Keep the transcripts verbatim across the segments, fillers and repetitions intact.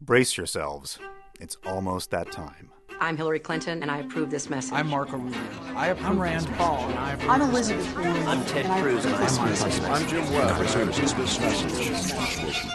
Brace yourselves. It's almost that time. I'm Hillary Clinton, and I approve this message. I'm Marco Rubio. I approve. I'm Rand Paul, and I approve. I'm Elizabeth Warren. I'm Ted Cruz, and I approve this message. I'm Jim Webb, and I approve this message.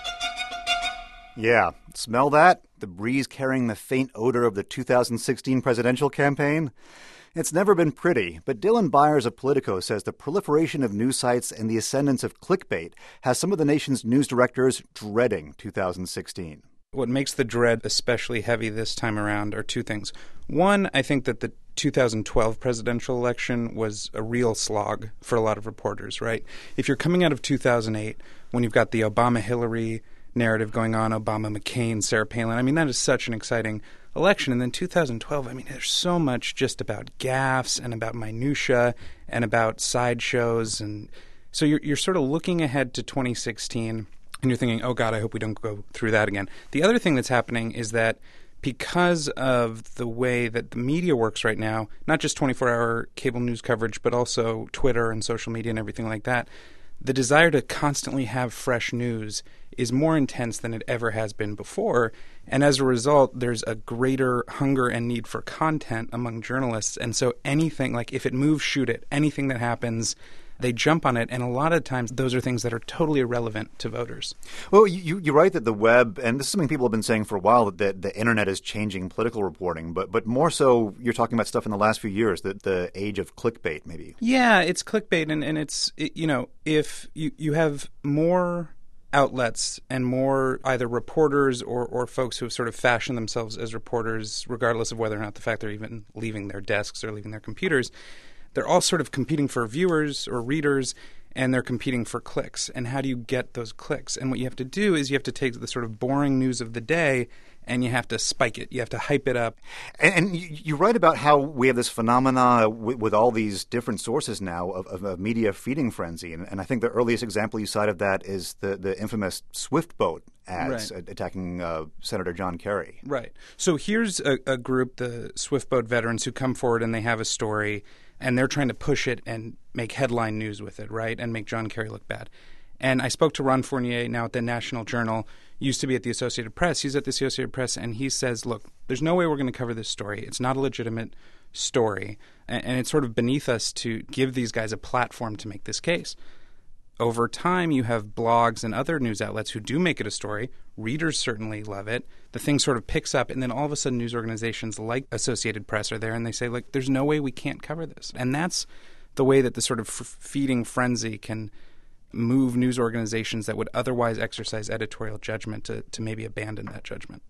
Yeah, smell that? The breeze carrying the faint odor of the two thousand sixteen presidential campaign? It's never been pretty, but Dylan Byers of Politico says the proliferation of news sites and the ascendance of clickbait has some of the nation's news directors dreading two thousand sixteen. What makes the dread especially heavy this time around are two things. One, I think that the two thousand twelve presidential election was a real slog for a lot of reporters, right? If you're coming out of two thousand eight, when you've got the Obama-Hillary narrative going on, Obama-McCain, Sarah Palin, I mean, that is such an exciting election. And then two thousand twelve, I mean, there's so much just about gaffes and about minutia and about sideshows. And so you're, you're sort of looking ahead to twenty sixteen. And you're thinking, oh, God, I hope we don't go through that again. The other thing that's happening is that because of the way that the media works right now, not just twenty-four hour cable news coverage, but also Twitter and social media and everything like that, the desire to constantly have fresh news is more intense than it ever has been before. And as a result, there's a greater hunger and need for content among journalists. And so anything, like if it moves, shoot it. Anything that happens, they jump on it, and a lot of times those are things that are totally irrelevant to voters. Well, you, you're right that the web, and this is something people have been saying for a while, that the, the internet is changing political reporting, but but more so you're talking about stuff in the last few years, the, the age of clickbait maybe. Yeah, it's clickbait, and, and it's, it, you know, if you, you have more outlets and more either reporters or, or folks who have sort of fashioned themselves as reporters, regardless of whether or not the fact they're even leaving their desks or leaving their computers, they're all sort of competing for viewers or readers, and they're competing for clicks. And how do you get those clicks? And what you have to do is you have to take the sort of boring news of the day and you have to spike it. You have to hype it up. And, and you, you write about how we have this phenomena with, with all these different sources now of, of a media feeding frenzy. And, and I think the earliest example you cite of that is the, the infamous Swift boat ads right. attacking uh, Senator John Kerry. Right. So here's a, a group, the Swift boat veterans, who come forward and they have a story, and they're trying to push it and make headline news with it, right, and make John Kerry look bad. And I spoke to Ron Fournier, now at the National Journal, used to be at the Associated Press. He's at the Associated Press, and he says, look, there's no way we're going to cover this story. It's not a legitimate story, and, and it's sort of beneath us to give these guys a platform to make this case. Over time, you have blogs and other news outlets who do make it a story. Readers certainly love it. The thing sort of picks up, and then all of a sudden news organizations like Associated Press are there, and they say, like, there's no way we can't cover this. And that's the way that the sort of f- feeding frenzy can move news organizations that would otherwise exercise editorial judgment to, to maybe abandon that judgment.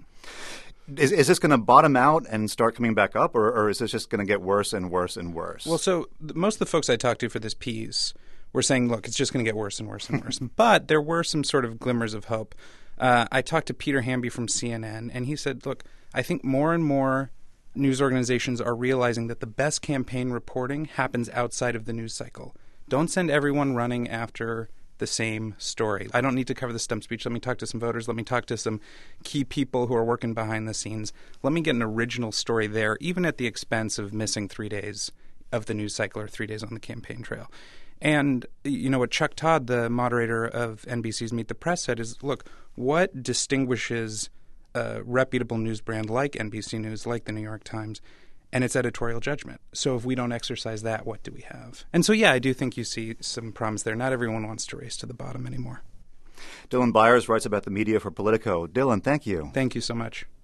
Is, is this going to bottom out and start coming back up, or, or is this just going to get worse and worse and worse? Well, so most of the folks I talked to for this piece were saying, look, it's just going to get worse and worse and worse. But there were some sort of glimmers of hope. Uh, I talked to Peter Hamby from C N N, and he said, look, I think more and more news organizations are realizing that the best campaign reporting happens outside of the news cycle. Don't send everyone running after the same story. I don't need to cover the stump speech. Let me talk to some voters. Let me talk to some key people who are working behind the scenes. Let me get an original story there, even at the expense of missing three days of the news cycle or three days on the campaign trail. And, you know, what Chuck Todd, the moderator of N B C's Meet the Press, said is, look, what distinguishes a reputable news brand like N B C News, like the New York Times, and its editorial judgment? So if we don't exercise that, what do we have? And so, yeah, I do think you see some promise there. Not everyone wants to race to the bottom anymore. Dylan Byers writes about the media for Politico. Dylan, thank you. Thank you so much.